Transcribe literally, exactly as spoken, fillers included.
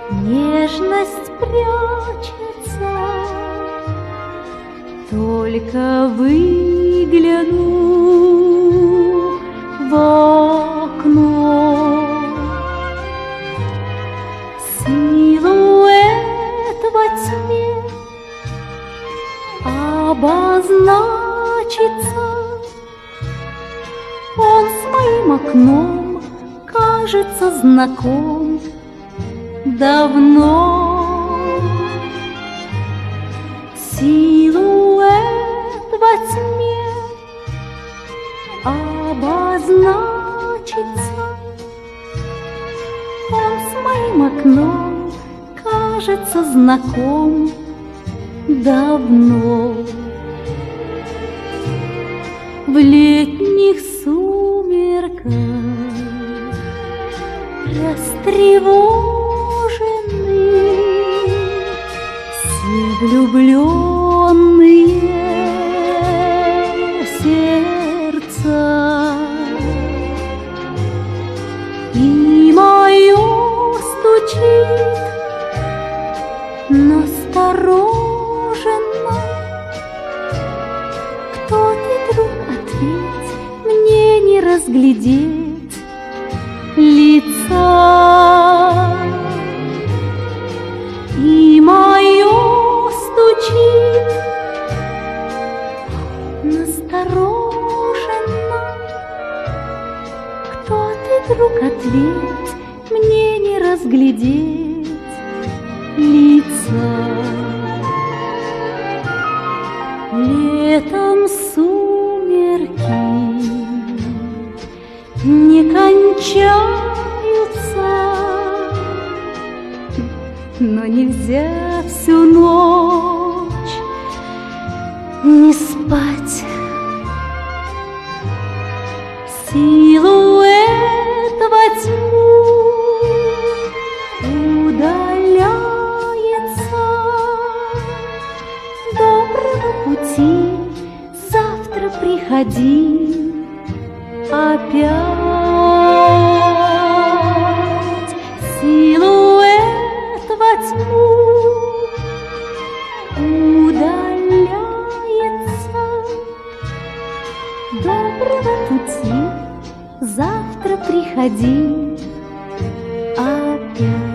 Нежность прячется, только выгляну в окно. Силуэт во тьме обозначится, он с моим окном кажется знаком давно. Силуэт во тьме обозначится, он с моим окном кажется знаком давно. В летних сумерках растревожены все влюбленные сердца, и мое стучит настороженно. Кто ты, друг, ответь, мне не разглядеть лица. И мое стучит настороженно. Кто ты, друг, ответь, мне не разглядеть лица. Летом сумерки не кончаются, но нельзя всю ночь не спать. Силуэт во тьму удаляется. Доброго пути, завтра приходи опять. Силуэт во тьму удаляется. Доброго пути, завтра приходи опять.